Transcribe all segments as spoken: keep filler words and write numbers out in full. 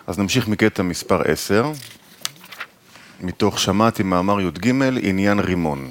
אז נמשיך מקטע מספר עשר, מתוך שמעתי מאמר י"ג, עניין רימון.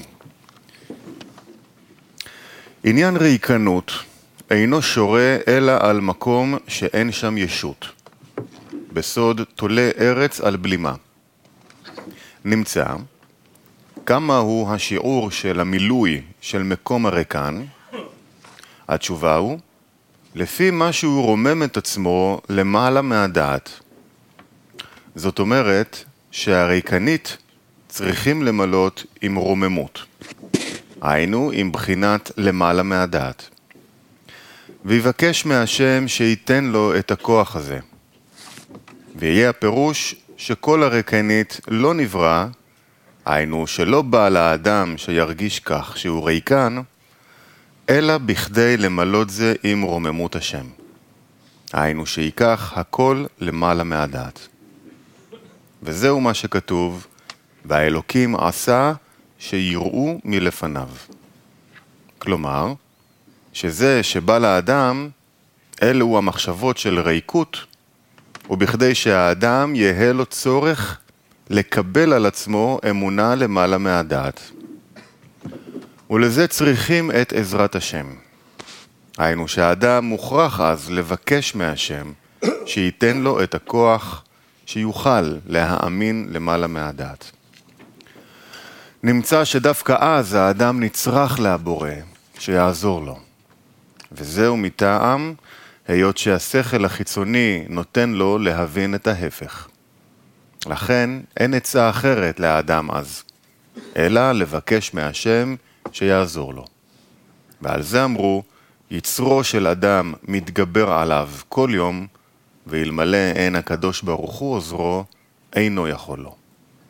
עניין ריקנות אינו שורה אלא על מקום שאין שם ישות. בסוד תולה ארץ על בלימה. נמצא כמה הוא השיעור של המילוי של מקום הריקן. התשובה הוא, לפי מה שהוא רומם את עצמו למעלה מהדעת. זאת אומרת שהריקנית צריכים למלות עם רוממות. היינו עם בחינת למעלה מהדעת. ויבקש מהשם שייתן לו את הכוח הזה. ויהיה הפירוש שכל הריקנית לא נברא, היינו שלא בא לאדם שירגיש כך שהוא ריקן, אלא בכדי למלות זה עם רוממות השם. היינו שיקח הכל למעלה מהדעת. וזהו מה שכתוב, והאלוקים עשה שיראו מלפניו. כלומר, שזה שבא לאדם, אלו המחשבות של ריקות, ובכדי שהאדם יהיה לו צורך לקבל על עצמו אמונה למעלה מהדעת. ולזה צריכים את עזרת השם. היינו שהאדם מוכרח אז לבקש מהשם שייתן לו את הכוח שיוכל להאמין למעלה מהדעת. נמצא שדווקא אז האדם נצרך להבורא שיעזור לו. וזהו מטעם היות שהשכל החיצוני נותן לו להבין את ההפך. לכן אין עצה אחרת לאדם אז, אלא לבקש מהשם שיעזור לו. ועל זה אמרו, יצרו של אדם מתגבר עליו כל יום, ואלמלא אין הקדוש ברוך הוא עוזרו, אינו יכול לו.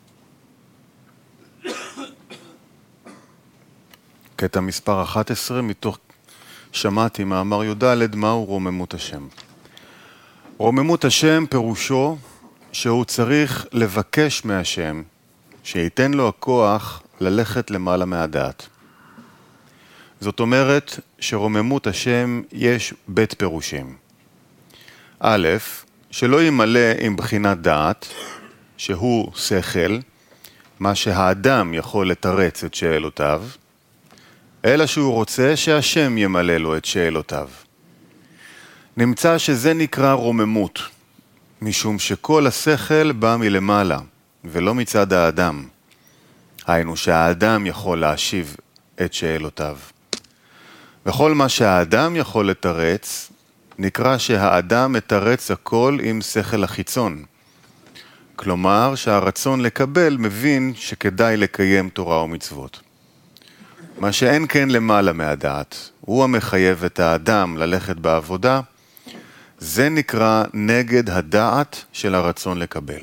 קטע מספר אחת עשרה, מתוך שמעתי מאמר י"ד, מהו רוממות השם. רוממות השם פירושו שהוא צריך לבקש מהשם שייתן לו הכוח ללכת למעלה מהדעת. זאת אומרת שרוממות השם יש בית פירושים. א', שלא ימלא עם בחינת דעת, שהוא שכל, מה שהאדם יכול לתרץ את שאלותיו, אלא שהוא רוצה שהשם ימלא לו את שאלותיו. נמצא שזה נקרא רוממות, משום שכל השכל בא מלמעלה, ולא מצד האדם. היינו שהאדם יכול להשיב את שאלותיו. וכל מה שהאדם יכול לתרץ, נקרא שהאדם מתרץ הכל עם שכל החיצון. כלומר שהרצון לקבל מבין שכדאי לקיים תורה ומצוות. מה שאין כן למעלה מהדעת, הוא המחייב את האדם ללכת בעבודה, זה נקרא נגד הדעת של הרצון לקבל.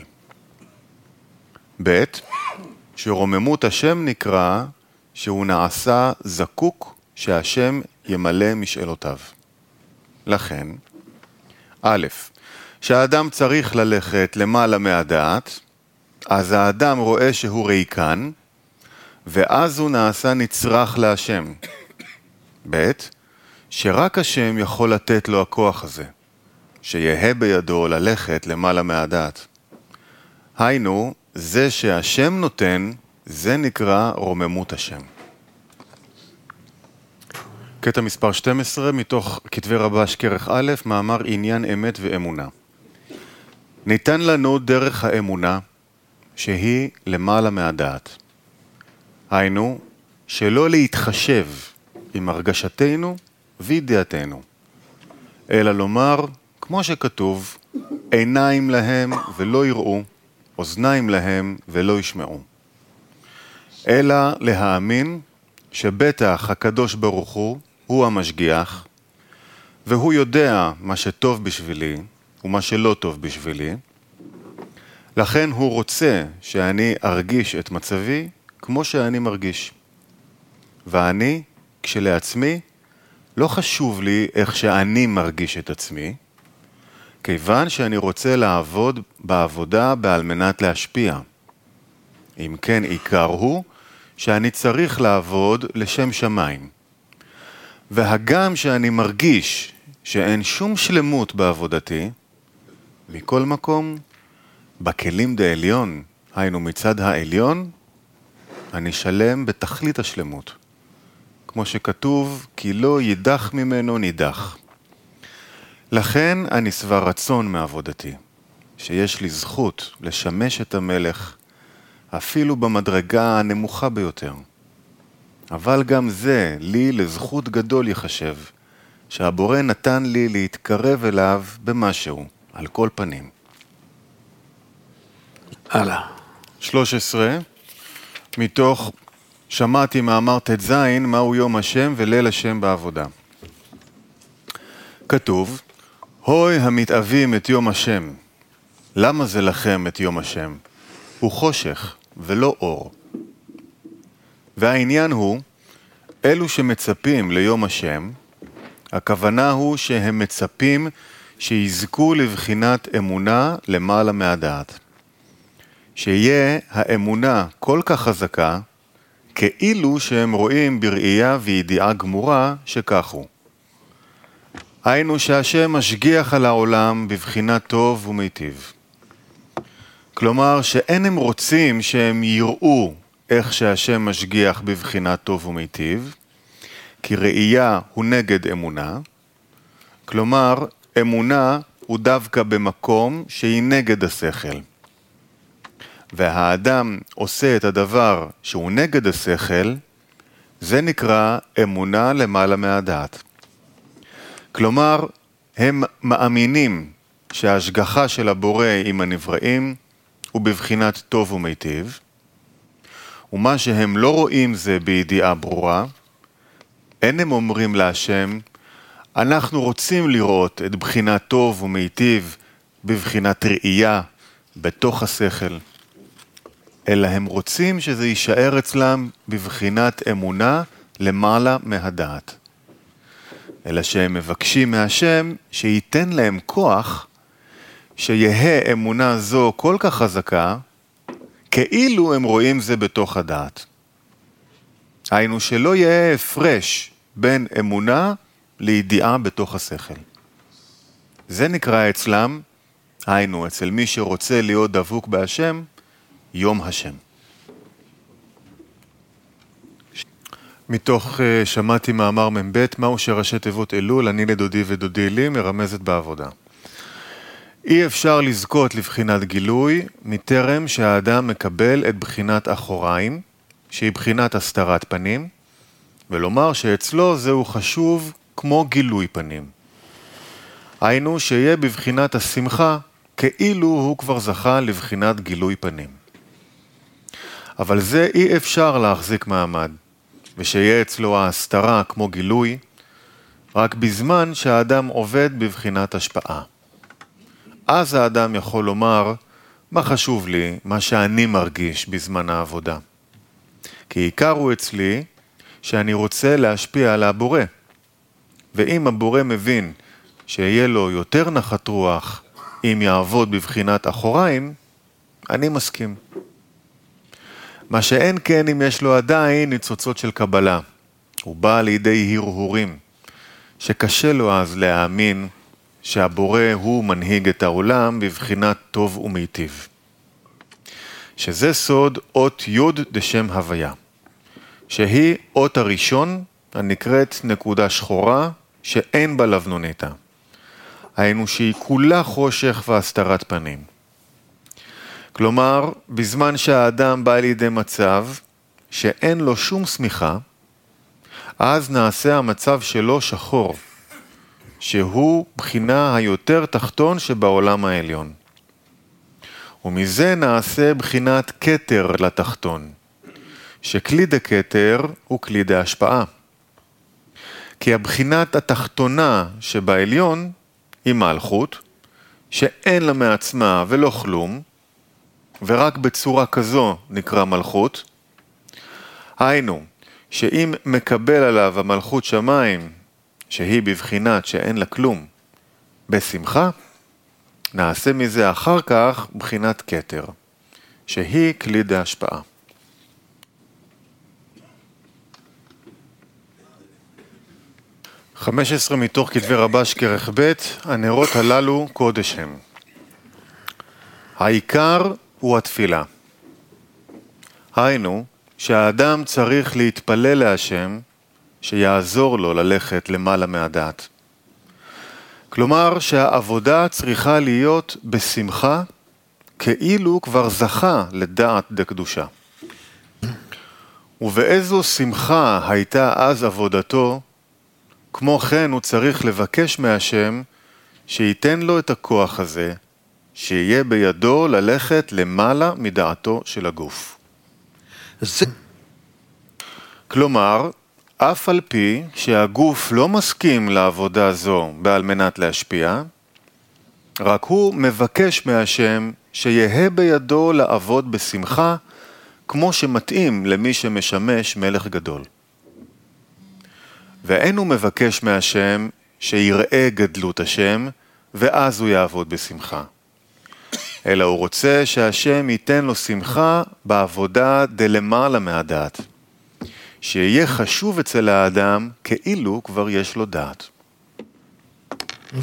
ב' שרוממות השם נקרא שהוא נעשה זקוק שהשם ימלא משאלותיו. לכן, א', שהאדם צריך ללכת למעלה מהדעת, אז האדם רואה שהוא ריקן, ואז הוא נעשה נצרך להשם. ב' שרק השם יכול לתת לו הכוח הזה, שיהיה בידו ללכת למעלה מהדעת. היינו, זה שהשם נותן, זה נקרא רוממות השם. קטע מספר שתים עשרה, מתוך כתבי רבש כרך א', מאמר עניין אמת ואמונה. ניתן לנו דרך האמונה, שהיא למעלה מהדעת. היינו, שלא להתחשב עם הרגשתנו וידיעתנו, אלא לומר, כמו שכתוב, עיניים להם ולא יראו, אוזניים להם ולא ישמעו. אלא להאמין שבטח הקדוש ברוך הוא, הוא המשגיח, והוא יודע מה שטוב בשבילי ומה שלא טוב בשבילי, לכן הוא רוצה שאני ארגיש את מצבי כמו שאני מרגיש. ואני, כשלעצמי, לא חשוב לי איך שאני מרגיש את עצמי, כיוון שאני רוצה לעבוד בעבודה בעל מנת להשפיע. אם כן, עיקר הוא שאני צריך לעבוד לשם שמיים. והגם שאני מרגיש שאין שום שלמות בעבודתי, מכל מקום בכלים דעליון, היינו מצד העליון, אני שלם בתכלית השלמות. כמו שכתוב, כי לא יידח ממנו נידח. לכן אני שבע רצון מעבודתי, שיש לי זכות לשמש את המלך, אפילו במדרגה הנמוכה ביותר. אבל גם זה לי לזכות גדול יחשב, שהבורא נתן לי להתקרב אליו במשהו, על כל פנים. הלאה. שלוש עשרה, מתוך שמעתי מאמר ת' מהו יום השם וליל השם בעבודה. כתוב, הוי המתאבים את יום השם. למה זה לכם את יום השם? הוא חושך ולא אור. והעניין הוא, אלו שמצפים ליום השם, הכוונה הוא שהם מצפים שיזכו לבחינת אמונה למעלה מהדעת. שיהיה האמונה כל כך חזקה, כאילו שהם רואים בראייה וידיעה גמורה שכך הוא. היינו שהשם משגיח על העולם בבחינת טוב ומיטיב. כלומר שאין הם רוצים שהם יראו איך שהשם משגיח בבחינת טוב ומיטיב, כי ראייה הוא נגד אמונה, כלומר אמונה הוא דווקא במקום שהיא נגד השכל. והאדם עושה את הדבר שהוא נגד השכל, זה נקרא אמונה למעלה מהדעת. כלומר, הם מאמינים שההשגחה של הבורא עם הנבראים הוא בבחינת טוב ומיטיב, ומה שהם לא רואים זה בידיעה ברורה, אין הם אומרים להשם, אנחנו רוצים לראות את בחינת טוב ומיטיב בבחינת ראייה בתוך השכל, אלא הם רוצים שזה יישאר אצלם בבחינת אמונה למעלה מהדעת. אלא שהם מבקשים מהשם שייתן להם כוח שיהיה אמונה זו כל כך חזקה, כאילו הם רואים זה בתוך הדעת. היינו שלא יהיה הפרש בין אמונה לידיעה בתוך השכל. זה נקרא אצלם, היינו אצל מי שרוצה להיות דבוק בהשם, יום השם. מתוך uh, שמעתי מאמר מב' מהו שראשי תיבות אלול, אני לדודי ודודי לי, מרמזת בעבודה. אי אפשר לזכות לבחינת גילוי מטרם שהאדם מקבל את בחינת אחוריים, שהיא בחינת הסתרת פנים, ולומר שאצלו זהו חשוב כמו גילוי פנים. היינו שיהיה בבחינת השמחה כאילו הוא כבר זכה לבחינת גילוי פנים. אבל זה אי אפשר להחזיק מעמד, ושיהיה אצלו ההסתרה כמו גילוי, רק בזמן שהאדם עובד בבחינת השפעה. אז האדם יכול לומר, מה חשוב לי, מה שאני מרגיש בזמן העבודה. כי עיקר הוא אצלי שאני רוצה להשפיע על הבורא. ואם הבורא מבין שיהיה לו יותר נחת רוח אם יעבוד בבחינת אחוריים, אני מסכים. מה שאין כן אם יש לו עדיין ניצוצות של קבלה. הוא בא לידי הרהורים, שקשה לו אז להאמין שהבורא הוא מנהיג את העולם בבחינת טוב ומיטיב. שזה סוד אות יוד דשם הוויה, שהיא אות הראשון הנקראת נקודה שחורה שאין בה לבנוניתה. היינו שהיא כולה חושך והסתרת פנים. כלומר, בזמן שהאדם בא לידי מצב שאין לו שום סמיכה, אז נעשה המצב שלו שחור, שהוא בחינה היותר תחתון שבעולם העליון. ומזה נעשה בחינת כתר לתחתון, שכלי דקתר הוא כלי דהשפעה. כי הבחינת התחתונה שבעליון היא מלכות, שאין לה מעצמה ולא כלום, ורק בצורה כזו נקרא מלכות. היינו, שאם מקבל עליו המלכות שמיים, שהיא בבחינת שאין לה כלום, בשמחה, נעשה מזה אחר כך בחינת כתר, שהיא כלי דהשפעה. חמש עשרה מתוך כתבי רבש כרך ב', הנרות הללו קודש הם. העיקר הוא התפילה. היינו, שהאדם צריך להתפלל להשם שיעזור לו ללכת למעלה מהדעת. כלומר שהעבודה צריכה להיות בשמחה, כאילו כבר זכה לדעת דקדושה. ובאיזו שמחה הייתה אז עבודתו, כמו כן הוא צריך לבקש מהשם שייתן לו את הכוח הזה, שיהיה בידו ללכת למעלה מדעתו של הגוף. זה... כלומר, אף על פי שהגוף לא מסכים לעבודה זו בעל מנת להשפיע, רק הוא מבקש מהשם שיהיה בידו לעבוד בשמחה, כמו שמתאים למי שמשמש מלך גדול. ואין הוא מבקש מהשם שיראה גדלות השם, ואז הוא יעבוד בשמחה. אלא הוא רוצה שהשם ייתן לו שמחה בעבודה דלמעלה מהדעת. שיהיה חשוב אצל האדם כאילו כבר יש לו דעת.